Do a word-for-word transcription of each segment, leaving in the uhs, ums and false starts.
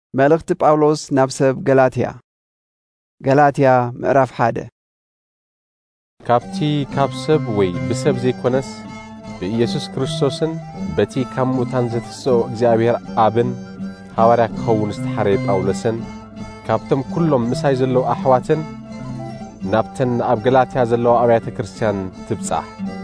ملخت باولوس نابسب غلاطيا غلاطيا مዕራፍ ሓደ ካብቲ ካብ ሰብ ወይ ብሰብ ዘይኮነስ በኢየሱስ ክርስቶስን በቲ ካብ ሙታን ዘተሰኦ እግዚአብሔር አብን ሐዋርያ ክኸውን ዝተሐረየ ጳውሎስን ካብቶም ኩሎም ምሳይ ዘለው አሕዋትን ናብተን ኣብ ገላትያ ዘለው አብያተ ክርስቲያን ትብጻሕ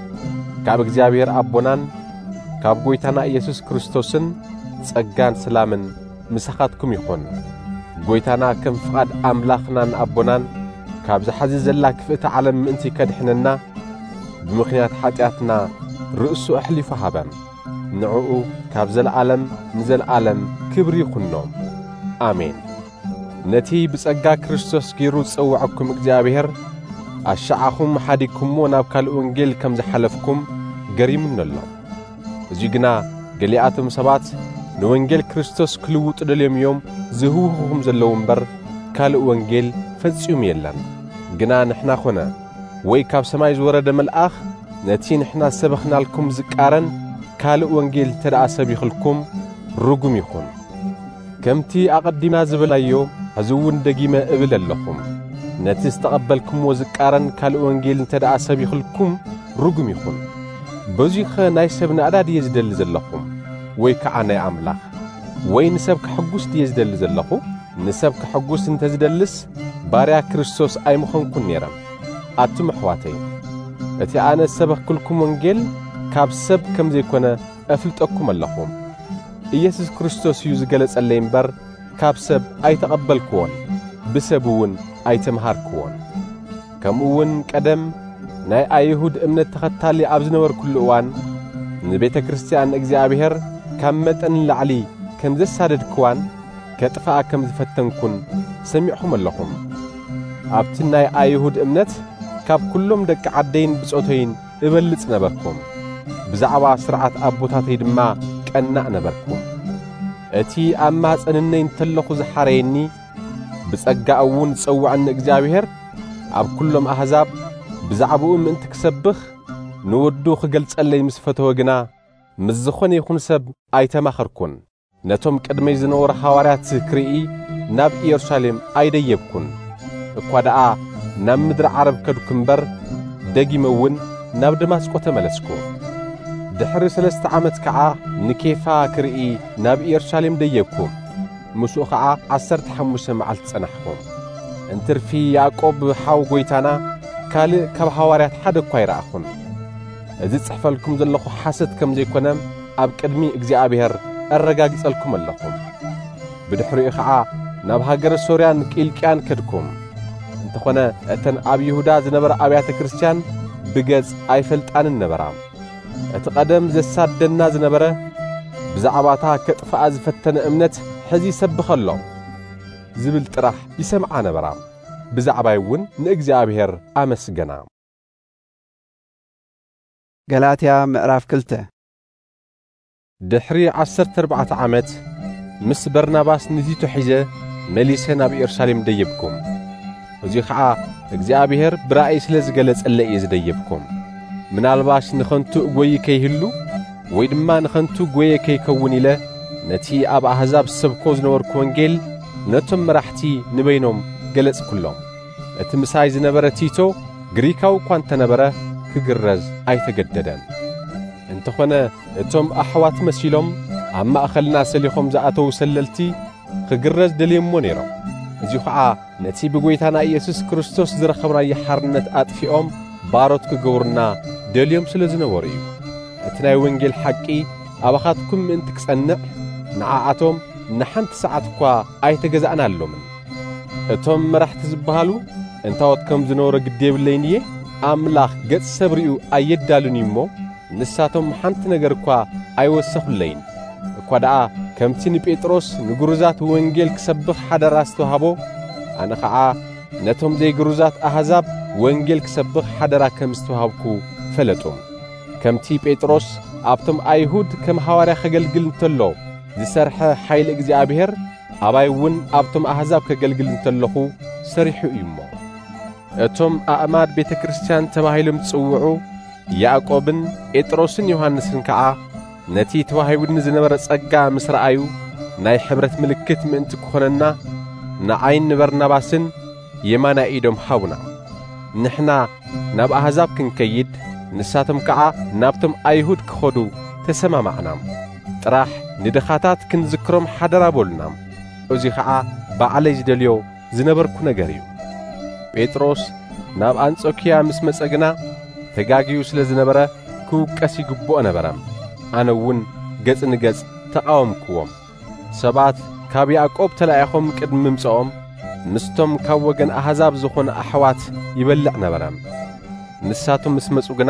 ካብ እግዚአብሔር አቦናን ካብ ጎይታና ኢየሱስ ክርስቶስን ጸጋን ሰላምን ምሳኻትኩም ይኹን ጎይታና ከም ፍቃድ አምላኽናን አቦናን ካብ ዝሓዚ ዘላ ክፍእቲ ዓለም ምእንቲ ከድሕነና ብምኽንያት ኃጢአትና ርእሱ ኣሕሊፉ ሃበም ንዕኡ ካብ ዘለዓለም ንዘለዓለም ክብሪ ይኹኖም አሜን ነቲ ብጸጋ ክርስቶስ ገይሩ ዝጸውዐኩም እግዚአብሔር ኣሻዓኹም ሓዲግኩምዎ ናብ ካልእ ወንጌል ከም ዝሓለፍኩም ገሪሙነሎ እዚ ግና ገሊኣቶም ሰባት ንወንጌል ክርስቶስ ክልውጡ ደልዮም እዮም ዝህውኹም ዘለዉ እምበር ካልእ ወንጌል ፈጺሙ የለን ግና ንሕና ኾነ ወይ ካብ ሰማይ ዝወረደ መልአኽ ነቲ ንሕና ሰበኽናልኩም ዝቃረን ካልእ ወንጌል ተደኣ ሰቢኽልኩም ርጉም ይኹን ከምቲ ኣቐዲምና ዝብላዮ ሕዝውን ደጊመ እብል ኣለኹም ነቲ ዝተቐበልኩምዎ ዝቃረን ካልእ ወንጌል ተደኣ ሰቢኽልኩም ርጉም ይኹን በዚኸ ናይ ሰብ ንኣዳድ እየ ዝደሊ ዘለኹም ወይ ከዓ ናይ ኣምላኽ ወይ ንሰብ ክሕጉስ ድየ ዝደሊ ዘለኹ ንሰብ ክሕጉስ እንተዝደልስ ባርያ ክርስቶስ ኣይምኾንኩን ነይረም ኣቱም ኣሕዋተይ እቲ ኣነ ሰበኽኩልኩም ወንጌል ካብ ሰብ ከም ዘይኮነ ኣፍልጠኩም ኣለኹም ኢየሱስ ክርስቶስ እዩ ዝገለጸለይ እምበር ካብ ሰብ ኣይተቐበልክዎን ብሰብ እውን ኣይተምሃርክዎን ከምኡውን ቀደም ናይ ኣይሁድ እምነት ተኸታሊ ኣብ ዝነበርኩሉ እዋን ንቤተ ክርስቲያን እግዚአብሔር ካብ መጠን ላዕሊ ከም ዘሳደድክዋን ከጥፋኣ ከም ዝፈተንኩን ሰሚዕኹም ኣለኹም ኣብቲ ናይ ኣይሁድ እምነት ካብ ኩሎም ደቂ ዓደይን ብጾተይን እበልጽ ነበርኩም ብዛዕባ ስርዓት ኣቦታተይ ድማ ቀናእ ነበርኩም እቲ ኣብ ማኅፀንነይ እንተለኹ ዝሓረየኒ ብጸጋ እውን ዝጸውዐኒ እግዚአብሔር ኣብ ኩሎም ኣሕዛብ ብዛዕባኡ ምእንቲ ክሰብኽ ንወዱ ክገልጸለይ ምስ ፈተወ ግና ምስ ዝኾነ ይኹን ሰብ ኣይተማኸርኩን ነቶም ቅድመይ ዝነበሩ ሐዋርያት ክርኢ ናብ ኢየሩሳሌም ኣይደየብኩን እኳ ደኣ ናብ ምድሪ ዓረብ ከድኩ እምበር ደጊመ እውን ናብ ደማስቆ ተመለስኩ ድሕሪ ሰለስተ ዓመት ከዓ ንኬፋ ክርኢ ናብ ኢየሩሳሌም ደየብኩ ምስኡ ከዓ ዓሰርተ ሓሙሽተ መዓልቲ ጸናሕኩ እንትርፊ ያዕቆብ ሓው ጎይታና ካልእ ካብ ሐዋርያት ሓደ እኳ ይረኣኹን እዚ ጽሕፈልኩም ዘለኹ ሓሰት ከም ዘይኮነ ኣብ ቅድሚ እግዚአብሔር ኣረጋግጸልኩም ኣለኹም ብድሕሪኡ ከዓ ናብ ሃገረ ሶርያን ቂልቅያን ከድኩም እንተኾነ እተን ኣብ ይሁዳ ዝነበረ ኣብያተ ክርስቲያን ብገጽ ኣይፈልጣንን ነበራ እቲ ቀደም ዘሳደና ዝነበረ ብዛዕባታ ከጥፋኣ ዝፈተነ እምነት ሕዚ ይሰብኸሎ ዝብል ጥራሕ ይሰምዓ ነበራ ብዛዕባይ እውን ንእግዚአብሔር ኣመስገና ገላትያ ምዕራፍ ክልተ ድሕሪ ዓሰርተ ኣርባዕተ ዓመት ምስ በርናባስ ንቲቶ ሒዘ መሊሰ ናብ ኢየሩሳሌም ደየብኩም እዚ ከዓ እግዚአብሔር ብራእይ ስለ ዝገለጸለይ እየ ዝደየብኩም ምናልባሽ ንኸንቱ እጐይ ከይህሉ ወይ ድማ ንኸንቱ ጐየ ከይከውን ኢለ ነቲ ኣብ ኣሕዛብ ሰብኮ ዝነበርኩ ወንጌል ነቶም መራሕቲ ንበይኖም ገለጽኩሎም እቲ ምሳይ ዝነበረ ቲቶ ግሪካዊ እኳ እንተነበረ ክግረዝ ኣይተገደደን እንተኾነ እቶም ኣሕዋት መሲሎም ኣብ ማእኸልና ሰሊኾም ዝኣተው ሰለልቲ ክግረዝ ደልየሞ ነይሮም እዚ ከዓ ነቲ ብጎይታና ኢየሱስ ክርስቶስ ዝረኸብናዮ ሓርነት ኣጥፊኦም ባሮት ክገብሩና ደልዮም ስለ ዝነበሩ እዩ እቲ ናይ ወንጌል ሓቂ ኣባኻትኩም ምእንቲ ክጸንዕ ንዓኣቶም ንሓንቲ ሰዓት እኳ ኣይተገዛእናሎምን እቶም መራሕቲ ዝበሃሉ እንታወት ከም ዝነበረ ግድ የብለይን እየ ኣምላኽ ገጽ ሰብ ርኡ ኣየዳሉን እሞ ንሳቶም ሓንቲ ነገር እኳ ኣይወሰኹለይን እኳ ደኣ ከምቲ ንጴጥሮስ ንግሩዛት ወንጌል ክሰብኽ ሓደራ ዝተውሃቦ ኣነ ከዓ ነቶም ዘይግሩዛት ኣሕዛብ ወንጌል ክሰብኽ ሓደራ ከም ዝተውሃብኩ ፈለጡ ከምቲ ጴጥሮስ ኣብቶም ኣይሁድ ከም ሐዋርያ ከገልግል እንተሎ ዝሰርሐ ኃይል እግዚአብሔር ኣባይ እውን ኣብቶም ኣሕዛብ ከገልግል እንተለኹ ሰሪሑ እዩ እሞ እቶም ኣእማድ ቤተ ክርስቲያን ተባሂሎም ጽውዑ ያዕቆብን ጴጥሮስን ዮሐንስን ከዓ ነቲ ተዋሂቡን ዝነበረ ጸጋ ምስ ረአዩ ናይ ሕብረት ምልክት ምእንቲ ክኾነና ንዓይን በርናባስን የማና ኢዶም ሃቡና ንሕና ናብ ኣሕዛብ ክንከይድ ንሳቶም ከዓ ናብቶም ኣይሁድ ክኸዱ ተሰማማዕና ጥራሕ ንድኻታት ክንዝክሮም ሓደራ ቦልና እዙይ ከዓ ባዕለይ ዝደልዮ ዝነበርኩ ነገር እዩ ጴጥሮስ ናብ አንጾኪያ ምስ መጸግና ተጋጊዩ ስለ ዝነበረ ክውቀስ ይግብኦ ነበረ ኣነ እውን ገጽ ንገጽ ተቃወምክዎም ሰባት ካብ ያዕቆብ ተላኢኾም ቅድሚ ምምጽኦም ምስቶም ካብ ወገን ኣሕዛብ ዝኾነ ኣሕዋት ይበልዕ ነበረ ንሳቶም ምስ መጹ ግና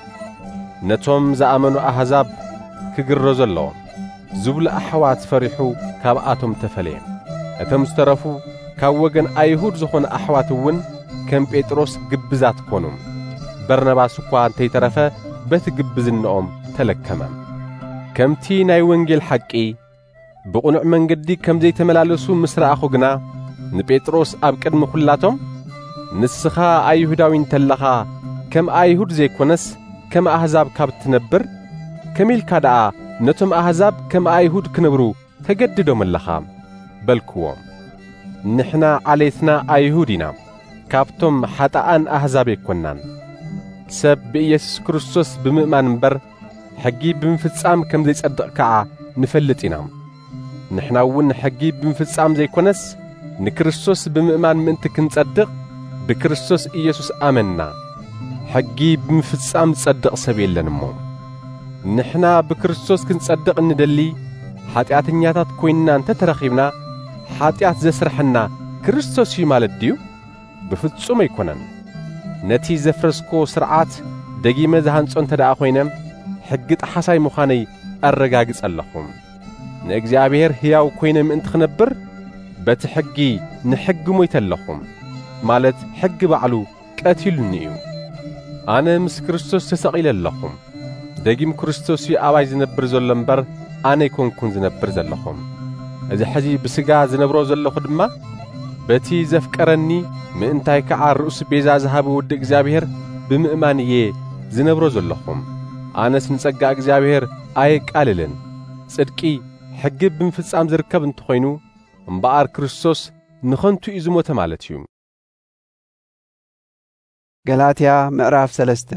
ነቶም ዝኣመኑ ኣሕዛብ ክግረዙ ኣለዎም ዝብሉ ኣሕዋት ፈሪሑ ካብኣቶም ተፈለየ እቶም ዝተረፉ ካብ ወገን ኣይሁድ ዝኾነ ኣሕዋት እውን ከም ጴጥሮስ ግብዛት ኮኑ በርናባስ እኳ እንተይተረፈ በቲ ግብዝነኦም ተለከመ ከምቲ ናይ ወንጌል ሓቂ ብቕኑዕ መንገዲ ከም ዘይተመላለሱ ምስ ረኣኹ ግና ንጴጥሮስ ኣብ ቅድሚ ኩላቶም ንስኻ ኣይሁዳዊ እንተለኻ ከም ኣይሁድ ዘይኮነስ ከም ኣሕዛብ ካብ ትነብር ከመኢልካ ደኣ ነቶም ኣሕዛብ ከም ኣይሁድ ክነብሩ ተገድዶም ኣለኻ በልክዎም ንሕና ዓሌትና ኣይሁድ ኢና ካብቶም ሓጣኣን ኣሕዛብ ኣይኮናን ሰብ ብኢየሱስ ክርስቶስ ብምእማን እምበር ሕጊ ብምፍጻም ከም ዘይጸድቕ ከዓ ንፈልጥ ኢና ንሕና እውን ሕጊ ብምፍጻም ዘይኮነስ ንክርስቶስ ብምእማን ምእንቲ ክንጸድቕ ብክርስቶስ ኢየሱስ ኣመንና ሕጊ ብምፍጻም ዝጸድቕ ሰብ የለን እሞ ንሕና ብክርስቶስ ክንጸድቕ እንደሊ ኃጢአተኛታት ኮይንና እንተተረኺብና ኃጢአት ዘስርሐና ክርስቶስ እዩ ማለት ድዩ ብፍጹም ኣይኮነን ነቲ ዘፍረስኮ ስርዓት ደጊመ ዝሃንጾ እንተደኣ ኮይነ ሕጊ ጣሓሳይ ምዃነይ ኣረጋግጽ ኣለኹም ንእግዚአብሔር ሕያው ኮይነ ምእንቲ ክነብር በቲ ሕጊ ንሕጊ ሞይተ ኣለኹም ማለት ሕጊ ባዕሉ ቀቲሉኒ እዩ ኣነ ምስ ክርስቶስ ተሰቒለ ኣለኹም ደጊም ክርስቶስ እዩ ኣባይ ዝነብር ዘሎ እምበር ኣነ ይኮንኩን ዝነብር ዘለኹም እዚ ሕዚ ብስጋ ዝነብሮ ዘለኹ ድማ በቲ ዘፍቀረኒ ምእንታይ ከዓ ርእሱ ቤዛ ዝሃበ ወዲ እግዚአብሔር ብምእማን እየ ዝነብሮ ዘለኹም ኣነስ ንጸጋ እግዚአብሔር ኣይቃልልን ጽድቂ ሕጊ ብምፍጻም ዝርከብ እንተኾይኑ እምበኣር ክርስቶስ ንኸንቱ እዩ ዝሞተ ማለት እዩ ገላትያ ምዕራፍ ሰለስተ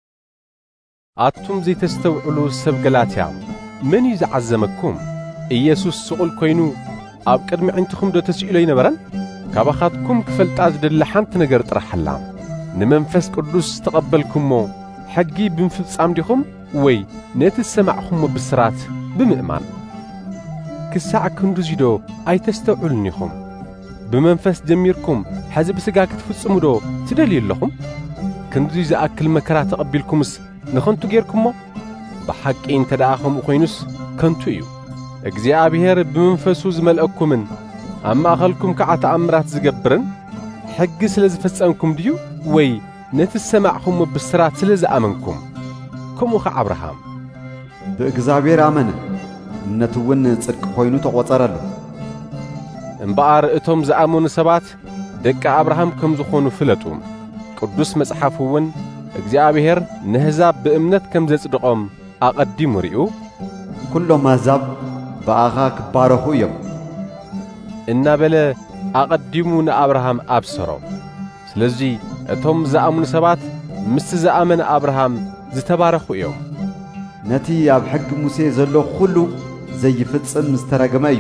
ኣቱም ዘይተስተውዕሉ ሰብ ገላትያ መን እዩ ዝዓዘመኩም ኢየሱስ ስቑል ኮይኑ ኣብ ቅድሚ ዕንትኹም ዶ ተስኢሎ ይነበረን ካባኻትኩም ክፈልጣ ዝደሊ ሓንቲ ነገር ጥራሕላ ንመንፈስ ቅዱስ ተቐበልኩሞ ሕጊ ብምፍጻም ዲኹም ወይ ነቲ ሰማዕኹሞ ብስራት ብምእማን ክሳዕ ክንዱዚ ዶ ኣይተስተውዕሉን ኢኹም ብመንፈስ ጀሚርኩም ሕዚ ብስጋ ክትፍጽሙ ዶ ትደልዩ ኣለኹም ክንዱዚ ዝኣክል መከራ ተቐቢልኩምስ ንኸንቱ ጌርኩሞ ብሓቂ እንተ ደኣ ከምኡ ኮይኑስ ከንቱ እዩ እግዚአብሔር ብመንፈሱ ዝመልአኩምን ኣብ ማእኸልኩም ከዓ ተኣምራት ዝገብርን ሕጊ ስለ ዝፈጸምኩም ድዩ ወይ ነቲ ሰማዕኹሞ ብስራት ስለ ዝኣመንኩም ከምኡ ኸ አብርሃም ብእግዚአብሔር ኣመነ እምነቱ እውን ጽድቂ ኮይኑ ተቖጸረሉ እምበኣር እቶም ዝኣመኑ ሰባት ደቂ አብርሃም ከም ዝኾኑ ፍለጡ ቅዱስ መጽሓፍ እውን እግዚአብሔር ንሕዛብ ብእምነት ከም ዘጽድቖም ኣቐዲሙ ሪኡ ኩሎም ኣሕዛብ ብኣኻ ክባረኹ እዮም እናበለ ኣቐዲሙ ንኣብርሃም ኣብሰሮ ስለዚ እቶም ዝኣምኑ ሰባት ምስ ዝኣመነ ኣብርሃም ዝተባረኹ እዮም ነቲ ኣብ ሕጊ ሙሴ ዘሎ ኩሉ ዘይፍጽም ዝተረገመ እዩ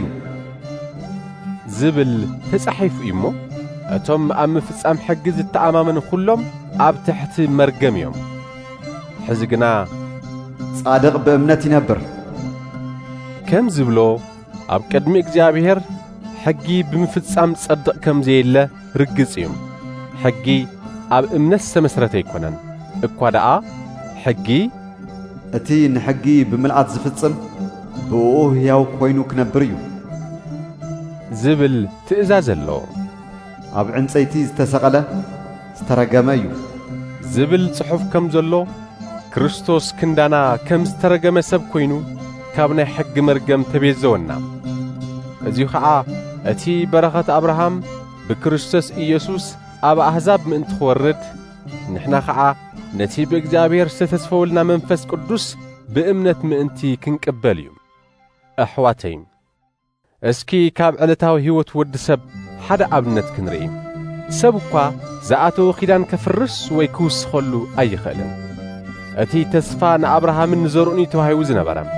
ዝብል ተጻሒፉ እዩ እሞ እቶም ኣብ ምፍጻም ሕጊ ዝተኣማመኑ ኩሎም ኣብ ትሕቲ መርገም እዮም ሕዚ ግና ጻድቕ ብእምነት ይነብር ከም ዝብሎ ኣብ ቅድሚ እግዚአብሔር ሕጊ ብምፍጻም ጸድቕ ከም ዘየለ ርግጽ እዩ ሕጊ ኣብ እምነት ዝተመስረተ ኣይኮነን እኳ ደኣ ሕጊ እቲ ንሕጊ ብምልኣት ዝፍጽም ብኡ ሕያው ኮይኑ ክነብር እዩ ዝብል ትእዛዝ ኣሎ ኣብ ዕንፀይቲ ዝተሰቐለ ዝተረገመ እዩ ዝብል ጽሑፍ ከም ዘሎ ክርስቶስ ክንዳና ከም ዝተረገመ ሰብ ኮይኑ ካብ ናይ ሕጊ መርገም ተቤዘወና እዚሁ ከዓ እቲ በረኸት አብርሃም ብክርስቶስ ኢየሱስ ኣብ ኣሕዛብ ምእንቲ ክወርድ ንሕና ከዓ ነቲ ብእግዚአብሔር ዝተተስፈወልና መንፈስ ቅዱስ ብእምነት ምእንቲ ክንቅበል እዩ ኣሕዋተይ اسكي كاب علتاو هيوت ود سب حدا أبنت كنرئي سبقا زعاتو خيدان كفرس ويكوس خلو أي خلن أتي تسفى نأبرهام النزروني توهايو زنبرم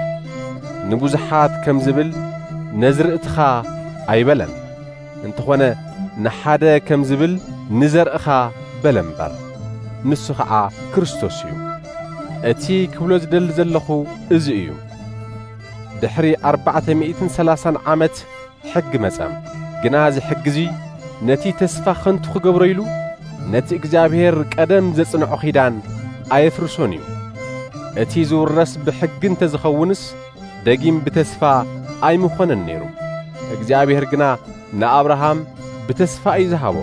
نبوزحات كم زبل نزر اتخا أي بلن انتخوانا نحادا كم زبل نزر اخا بلنبر نسو خعا كريستوسيو أتي كبلوز دل زلخو ازئيو دحري أربعة مئة ثلاثة عامت حق مسام جناز حق زي نتي تسفى خنت خجبريلو نتي إجابير قدم زصنع خيدان أيفرسونيو أتي زور رس بحق انت زخونس دقيم بتسفى أي مخون النيرو إجابير جنا نا أبراهام بتسفى أي زهابو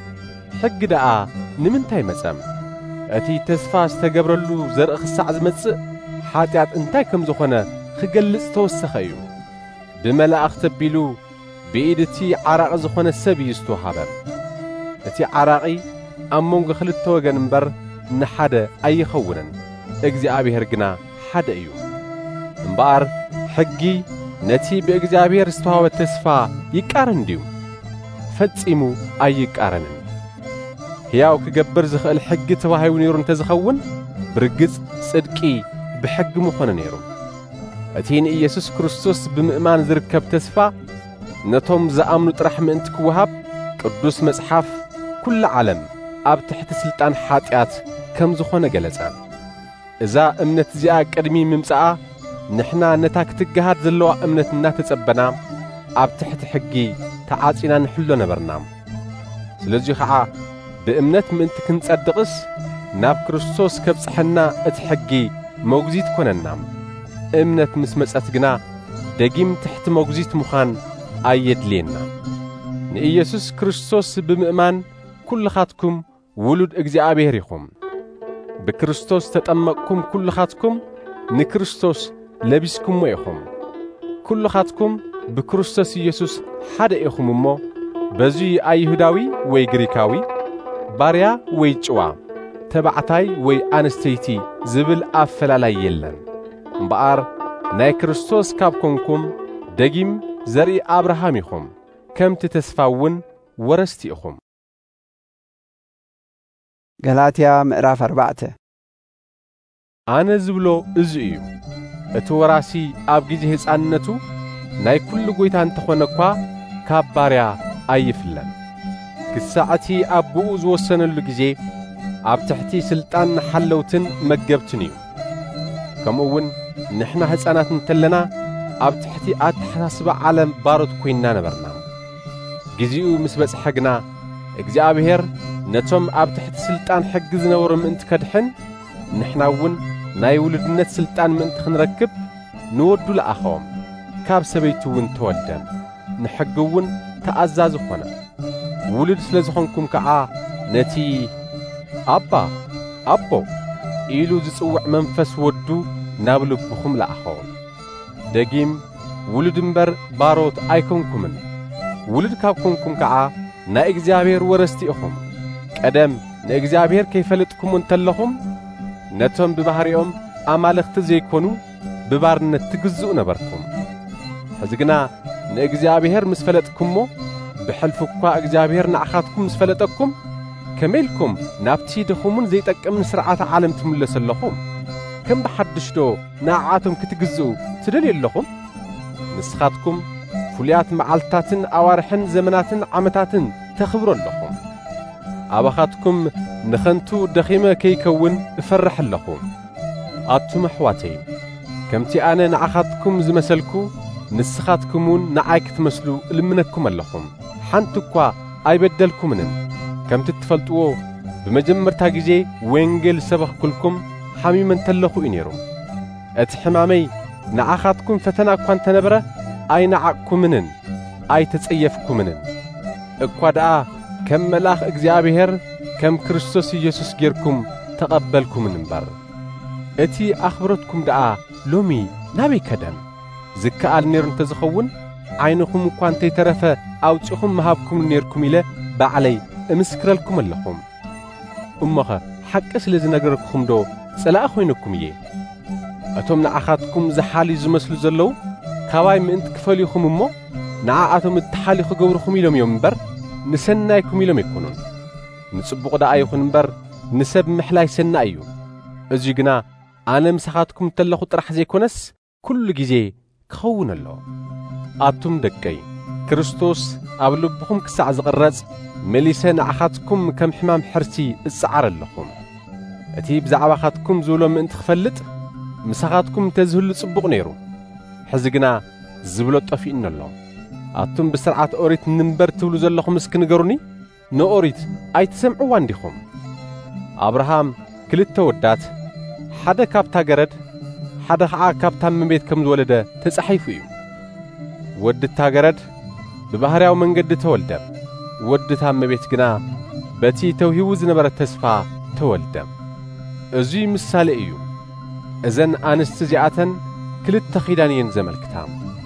حق دعا نمنتاي مسام أتي تسفى استجبرلو زرق الساعة زمتس حاتيات انتاي كم زخونه خجلس توسخيو بملأخ تبيلو بإيدتي عراق زخونه السبي يستوحبر أتي عراقي أمونغ خلت توغن مبر نحدا أي خونن إجزابي هرقنا حدا أيو مبار حقي نتي بإجزابي رستوها والتسفى يكارن ديو فتسيمو أي يكارنن هياو كجبر زخ الحق تواهي ونيرون تزخون برقز صدقي بحق مخون نيرون أتين إيسوس كريستوس بمئمان زركب تسفى نتوم زأمنو ترحم انت كوهاب قدوس مصحف كل عالم أب تحت سلطان حاتيات كم زخون جلسان إذا أمنت زياء قدمي ممسعة نحنا نتاك تجهاد زلوا أمنت النات تسبنا أب تحت حقي تعاطينا نحلو نبرنام سلزي خعا بأمنت من تكن تصدقس ناب كريستوس كبصحنا اتحقي موجزيت كوننام امنت مسمص اتغنا دقيم تحت موجزيت مخان ايد لينا نإيسوس كريستوس بمؤمن كل خاتكم ولد اغزابير يخم بكريستوس تطمقكم كل خاتكم نكريستوس لبسكم ويخم كل خاتكم بكريستوس يسوس حدا يخم مو بزي ايهوداوي وي غريكاوي باريا وي چوا تبعتاي وي انستيتي زبل افلالاي يلن مبار ناي كريستوس كابكمكم دقيم زري ابراهام يخم كم تتسفاون ورستي اخم غلاطيا مዕራፍ أربعة أنا زبلو ازئيو اتوراسي اب غيزي هصاننتو ناي كل غويتان تخونكوا كاب باريا ايفلن كساعتي ابو زوسنلو غيزي اب تحتي سلطان حلوتن مجبتنيو كمون نحنا هصانات نتلنا اب تحتي اتحسب عالم بارود كوينا نبرنا غيزيو مسبص حقنا اغزابير نتوم اب تحت سلطان حق زنورم انت كدحن نحناون ناي ولدنت سلطان من تخنركب نودو لاخوم كاب سبيتون تودن نحقون تأزاز خونا ولد سلازخونكم كعا نتي أبا أبو إلو زصوع منفس ودو نابلو بخم لاخوم دقيم ولد مبر باروت ايكونكمن ولد كابكونكم كعا نا اغزابير ورستي اخم قدم نا اغزابير كيفلطكم انتلخم نتم ببحريهم امالخت زيكونو ببارنت تجزؤ نبركم حزقنا نا اغزابير مسفلطكمو بحلفكوا اغزابير نعخاتكم مسفلطكم كميلكم نابتي دخومن زيطقم سرعات عالم تملسلخم كم بحدشدو ناعاتم كتجزؤ تدل يلخم نسخاتكم فليات معالتاتن اوارحن زمناتن عمتاتن تخبروا لكم ابخاتكم نخنتو دخيمه كيكون افرح لكم اتم حواتي كمتي انا نعخاتكم زمسلكو نسخاتكمون نعايك تمسلو لمنكم لكم حنتكوا ايبدلكمن كم تتفلطو بمجمرتا غيزي وينجل سبخ كلكم حميمن تلخو ينيرو اتحمامي نعخاتكم فتنا كون تنبره أي نعقكمنن أي تتصيفكمنن اقوادآ كم ملاخ اغزابير كم كريستوس يسوس غيركم تقبلكم منبر اتي اخبرتكم دآ لومي نابي كدم زكال نيرن تزخون عينكم كوان تيترفه اوصخم مهابكم نيركم الى بعلي امسكرلكم لكم امخه حق سلازي نغركم دو صلا خوينكم يه اتوم نعخاتكم زحالي زمسلو زلو كواي من انت كفليكم امو ንዓኣቶም እትሓሊኹ ገብርኹም ኢሎም እዮም እምበር ንሰናይኩም ኢሎም ኣይኮኑን። ንጽቡቕ ደኣ ይኹን እምበር ንሰብ ምሕላይ ሰናይ እዩ። እዚ ግና ኣነ ምሳኻትኩም እንተለኹ ጥራሕ ዘይኮነስ ኩሉ ግዜ ክኸውን ኣሎ። ኣቱም ደቀይ ክርስቶስ ኣብ ልብኹም ክሳዕ ዝቕረጽ መሊሰ ንዓኻትኩም ከም ሕማም ሕርቲ እጽዓር ኣለኹም። እቲ ብዛዕባኻትኩም ዝብሎ ምእንቲ ክፈልጥ ምሳኻትኩም እንተዝህሉ ጽቡቕ ነይሩ። ሕዚ ግና ዝብሎ ጠፊኡኒ ኣሎ። ኣቱም ብስርዓት ኦሪት ንምንበር ትብሉ ዘለኹም እስኪ ንገሩኒ፣ ንኦሪት ኣይትሰምዑዋ እንዲኹም? ኣብርሃም ክልተ ወዳት ሓደ ካብታ ገረድ ሓደ ኸዓ ካብታ እመቤት ከም ዝወለደ ተጻሒፉ እዩ። ወድታ ገረድ ብባህርያዊ መንገዲ ተወልደ፣ ወድታ እመቤት ግና በቲ ተውሂቡ ዝነበረ ተስፋ ተወልደ። እዙይ ምሳሌ እዩ። እዘን ኣንስቲ እዚኣተን ክልተ ኺዳን እየን ዘመልክታ።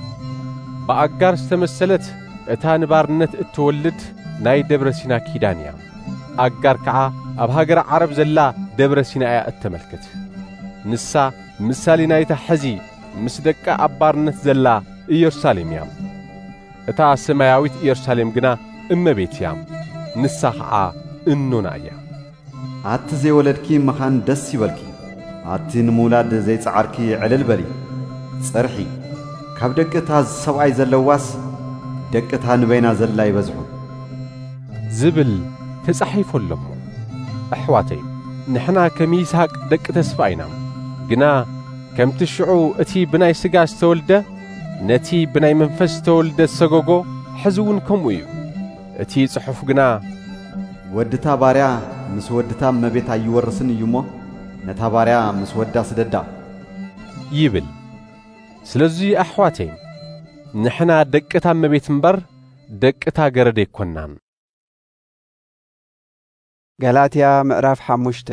ብኣጋር ዝተመሰለት እታ ንባርነት እትወልድ ናይ ደብረ ሲና ኪዳን እያ። ኣጋር ከዓ ኣብ ሃገረ ዓረብ ዘላ ደብረ ሲና እያ እተመልክት። ንሳ ምሳሌ ናይታ ሕዚ ምስ ደቃ ኣብ ባርነት ዘላ ኢየሩሳሌም እያ። እታ ሰማያዊት ኢየሩሳሌም ግና እመቤት እያ። ንሳ ከዓ እኖና እያ። ኣቲ ዘይወለድኪ መኻን ደስ ይበልኪ፣ ኣቲ ንምውላድ ዘይጸዓርኪ ዕልል በሊ። ጸርሒ ካብ ደቅታ ሰብኣይ ዘለዋስ ደቅታ ንበይና ዘላ ይበዝሑ ዝብል ተጻሒፉ ኣሎ። ኣሕዋተይ ንሕና ከም ይስሐቅ ደቂ ተስፋ ኢና። ግና ከምቲ ሽዑ እቲ ብናይ ሥጋ ዝተወልደ ነቲ ብናይ መንፈስ ዝተወልደ ዝሰገጎ ሕዚ እውን ከምኡ እዩ። እቲ ጽሑፍ ግና ወድታ ባርያ ምስ ወድታ እመቤት ኣይወርስን እዩ እሞ ነታ ባርያ ምስ ወዳ ስደዳ ይብል። ስለዙይ ኣሕዋተይ ንሕና ደቅታ እመቤት እምበር ደቅታ ገረድ ኣይኮንናን። ገላትያ ምዕራፍ ሓሙሽተ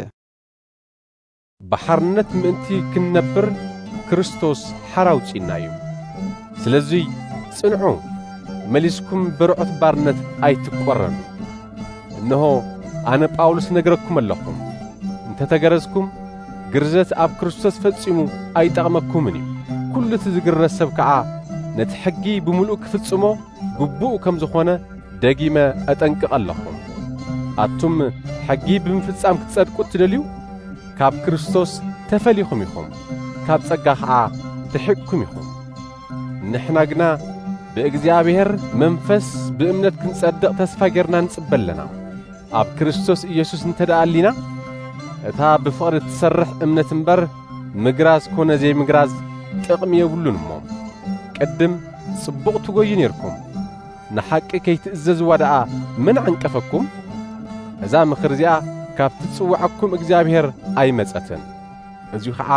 ባሕርነት ምእንቲ ክንነብር ክርስቶስ ሓር አውፂና እዩ። ስለዙይ ጽንዑ፣ መሊስኩም ብርዑት ባርነት ኣይትቈረኑ። እነሆ ኣነ ጳውሎስ ነግረኩም ኣለኹም፣ እንተተገረዝኩም ግርዘት ኣብ ክርስቶስ ፈጺሙ ኣይጠቕመኩምን እዩ። ኩሉ እቲ ዝግረዝ ሰብ ከዓ ነቲ ሕጊ ብምሉእ ክፍጽሞ ግቡእ ከም ዝኾነ ደጊመ ኣጠንቅቕ ኣለኹም። ኣቱም ሕጊ ብምፍጻም ክትጸድቁ እትደልዩ ካብ ክርስቶስ ተፈሊኹም ኢኹም፣ ካብ ጸጋ ከዓ ድሒቅኩም ኢኹም። ንሕና ግና ብእግዚአብሔር መንፈስ ብእምነት ክንጸድቕ ተስፋ ጌርና ንጽበለና። ኣብ ክርስቶስ ኢየሱስ እንተደኣሊና እታ ብፍቕሪ ትሰርሕ እምነት እምበር ምግራዝ ኮነ ዘይ ምግራዝ ጥቕሚ የብሉን እሞ። ቅድም ጽቡቕ ትጐዩ ነርኩም፣ ንሓቂ ከይትእዘዝዋ ደኣ ምን ዓንቀፈኩም? እዛ ምኽር እዚኣ ካብቲ ጽዋዓኩም እግዚአብሔር ኣይመጸትን። እዚሁ ከዓ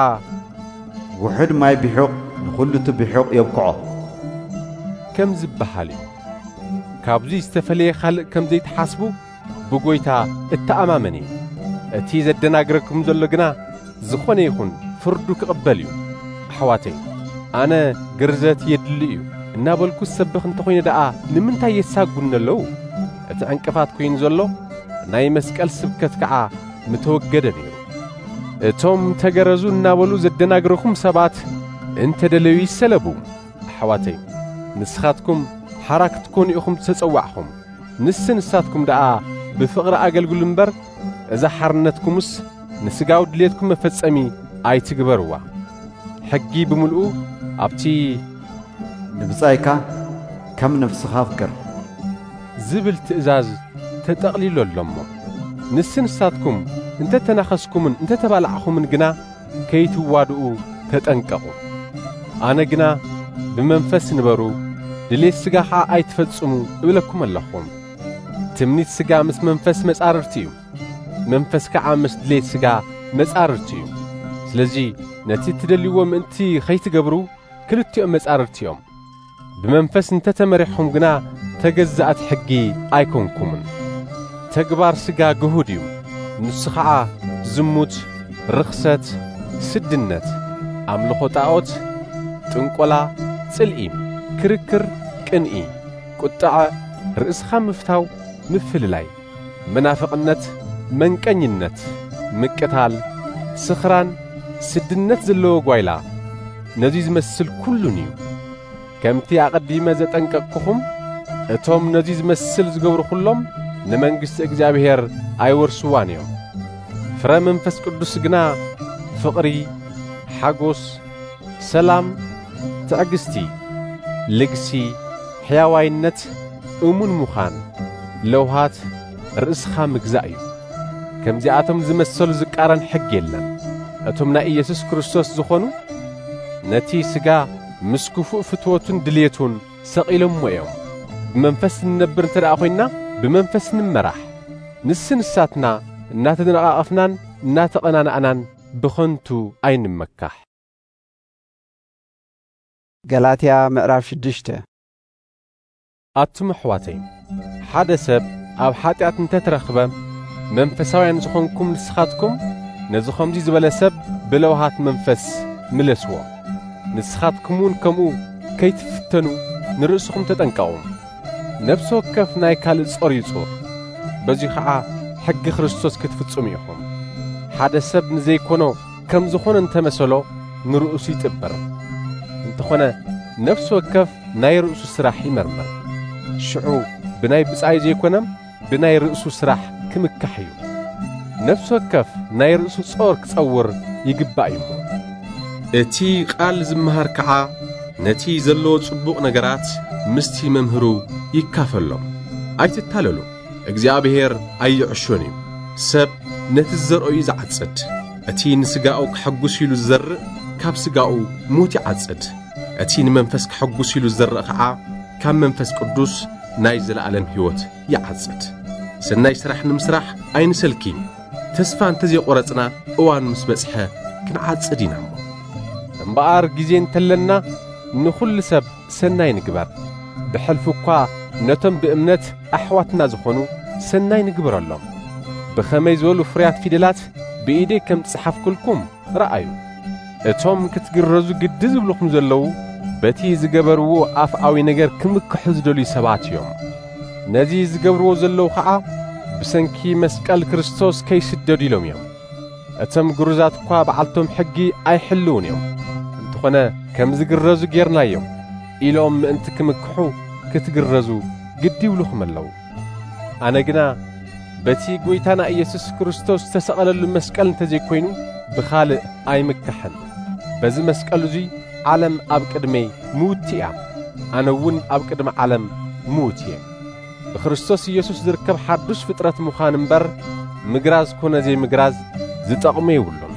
ውሕድ ማይ ብሕቕ ንኹሉ እቲ ብሕቕ የብክዖ ከም ዝበሃል እዩ። ካብዙይ ዝተፈለየ ኻልእ ከም ዘይተሓስቡ ብጐይታ እተኣማመን እዩ። እቲ ዘደናግረኩም ዘሎ ግና ዝኾነ ይኹን ፍርዱ ክቕበል እዩ። ኣሕዋተይ ኣነ ግርዘት የድሊ እዩ እናበልኩ ሰብኽ እንተኾይነ ደኣ ንምንታይ የሳጉን ኣለዉ? እቲ ዕንቅፋት ኮይኑ ዘሎ ናይ መስቀል ስብከት ከዓ ምተወገደ ነይሩ። እቶም ተገረዙ እናበሉ ዘደናግረኩም ሰባት እንተደለዩ ይሰለቡ። ኣሕዋተይ ንስኻትኩም ሓራ ክትኮኑ ኢኹም ተጸዋዕኹም። ንስ ንሳትኩም ደኣ ብፍቕሪ ኣገልግሉ እምበር እዛ ሓርነትኩምስ ንስጋዊ ድልየትኩም መፈጸሚ ኣይትግበርዋ። ሕጊ ብምልኡ ኣብቲ ንብጻይካ ከም ነፍስኻ ፍቅር ዝብል ትእዛዝ ተጠቕሊሉ ኣሎሞ። ንስ ንሳትኩም እንተ ተናኸስኩምን እንተ ተባልዕኹምን ግና ከይትዋድኡ ተጠንቀቑ። ኣነ ግና ብመንፈስ ንበሩ ድሌት ሥጋ ኸዓ ኣይትፈጽሙ እብለኩም ኣለኹም። ትምኒት ሥጋ ምስ መንፈስ መጻርርቲ እዩ፣ መንፈስ ከዓ ምስ ድሌት ሥጋ መጻርርቲ እዩ። ስለዙይ ነቲ ትደልይዎ ምእንቲ ኸይትገብሩ ክልቲኦም መጻርርቲ እዮም። ብመንፈስ እንተ ተመሪሕኹም ግና ተገዛእት ሕጊ ኣይኮንኩምን። ተግባር ሥጋ ግሁድ እዩ፣ ንሱ ኸዓ ዝሙት፣ ርኽሰት፣ ስድነት፣ ኣምልኾ ጣዖት፣ ጥንቈላ፣ ጽልኢ፣ ክርክር፣ ቅንኢ፣ ቁጣዐ፣ ርእስኻ ምፍታው፣ ምፍልላይ፣ መናፍቕነት፣ መንቀኝነት፣ ምቅታል፣ ስኽራን፣ ስድነት ዘለዎ ጓይላ ነዙይ ዝመስል ኩሉን እዩ። ከምቲ ኣቐዲመ ዘጠንቀቅኩም እቶም ነዚ ዝመስል ዝገብሩ ኩሎም ንመንግሥቲ እግዚአብሔር ኣይወርሱዋን እዮም። ፍረ መንፈስ ቅዱስ ግና ፍቕሪ፣ ሓጎስ፣ ሰላም፣ ትዕግስቲ፣ ልግሲ፣ ሕያዋይነት፣ እሙን ምዃን፣ ለውሃት፣ ርእስኻ ምግዛእ እዩ። ከምዚኣቶም ዝመሰሉ ዝቃረን ሕግ የለን። እቶም ናይ ኢየሱስ ክርስቶስ ዝኾኑ ነቲ ሥጋ ምስ ክፉእ ፍትወቱን ድልየቱን ሰቒሎሞ እዮም። ብመንፈስ ንነብር እንተ ደኣ ኾይንና ብመንፈስ ንመራሕ። ንስንሳትና እናተደነቓቐፍናን እናተቐናናእናን ብኸንቱ ኣይንመካሕ። ገላትያ ምዕራፍ ሽድሽተ ኣቱም ኣሕዋተይ ሓደ ሰብ ኣብ ኃጢአት እንተትረኽበ መንፈሳውያን ዝኾንኩም ንስኻትኩም ነዚ ኸምዚ ዝበለ ሰብ ብለውሃት መንፈስ ምለስዎ። ንስኻትኩምውን ከምኡ ከይትፍተኑ ንርእስኹም ተጠንቀቑ። ነፍሲ ወከፍ ናይ ካልእ ጾር ይጹር፣ በዙይ ኸዓ ሕጊ ክርስቶስ ክትፍጽሙ ኢኹም። ሓደ ሰብ ንዘይኮኖ ከም ዝኾነ እንተመሰሎ ንርእሱ ይጥበር። እንተኾነ ነፍሲ ወከፍ ናይ ርእሱ ስራሕ ይመርምር። ሽዑ ብናይ ብጻይ ዘይኮነም ብናይ ርእሱ ስራሕ ክምካሕ እዩ። ነፍሲ ወከፍ ናይ ርእሱ ጾር ክጸውር ይግባእ እዩ። እቲ ቃል ዝመሃር ከዓ ነቲ ዘለዎ ጽቡቕ ነገራት ምስቲ መምህሩ ይካፈሎም። ኣይትታለሉ፣ እግዚአብሔር ኣይዕሾን እዩ። ሰብ ነቲ ዘርኦ እዩ ዝዓጽድ። እቲ ንስጋኡ ክሐጉስ ኢሉ ዝዘርእ ካብ ስጋኡ ሞት ይዓጽድ። እቲ ንመንፈስ ክሐጉስ ኢሉ ዝዘርእ ከዓ ካብ መንፈስ ቅዱስ ናይ ዘለዓለም ሕይወት ይዓጽድ። ሰናይ ስራሕ ንምስራሕ ኣይንሰልኪ። ተስፋ እንተዘይቆረጽና እዋን ምስ በጽሐ ክንዓጽድ ኢና እሞ እምበኣር ጊዜ እንተለና ንኹሉ ሰብ ሰናይ ንግበር። ብሕልፊ እኳ ነቶም ብእምነት ኣሕዋትና ዝኾኑ ሰናይ ንግበረሎም። ብኸመይ ዝበሉ ፍርያት ፊደላት ብኢደይ ከም ጽሓፍኩልኩም ረአዩ። እቶም ክትግረዙ ግዲ ዝብልኹም ዘለዉ በቲ ዝገበርዎ ኣፍኣዊ ነገር ክምክሑ ዝደልዩ ሰባት እዮም። ነዚ ዝገብርዎ ዘለዉ ኸዓ ብሰንኪ መስቀል ክርስቶስ ከይስደዱ ኢሎም እዮም። እቶም ግሩዛት እኳ በዓልቶም ሕጊ ኣይሕልውን እዮም። እንተኾነ ከም ዝግረዙ ጌርናዮም ኢሎም ምእንቲ ክምክሑ ክትግረዙ ግዲ ይብልኹም ኣለዉ። ኣነ ግና በቲ ጐይታና ኢየሱስ ክርስቶስ ዝተሰቐለሉ መስቀል እንተዘይኮይኑ ብኻልእ ኣይምካሕን። በዚ መስቀል እዙይ ዓለም ኣብ ቅድመይ ምውቲ እያ፣ ኣነ እውን ኣብ ቅድሚ ዓለም ምውት እየ። ብክርስቶስ ኢየሱስ ዝርከብ ሓዱሽ ፍጥረት ምዃን እምበር ምግራዝ ኮነ ዘይምግራዝ ዝጠቕሙ ይብሉን።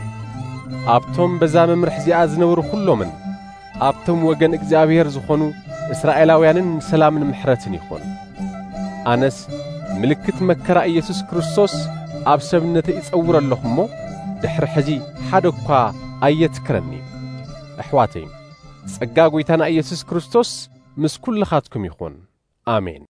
ኣብቶም በዛ መምርሕ እዚኣ ዝነበሩ ኩሎምን ኣብቶም ወገን እግዚአብሔር ዝኾኑ እስራኤላውያንን ሰላምን ምሕረትን ይኹን። ኣነስ ምልክት መከራ ኢየሱስ ክርስቶስ ኣብ ሰብነተይ ይጸውር ኣለኹ እሞ ድሕሪ ሕዚ ሓደ እኳ ኣየትክረኒ። ኣሕዋተይ ጸጋ ጐይታና ኢየሱስ ክርስቶስ ምስ ኩልኻትኩም ይኹን። ኣሜን።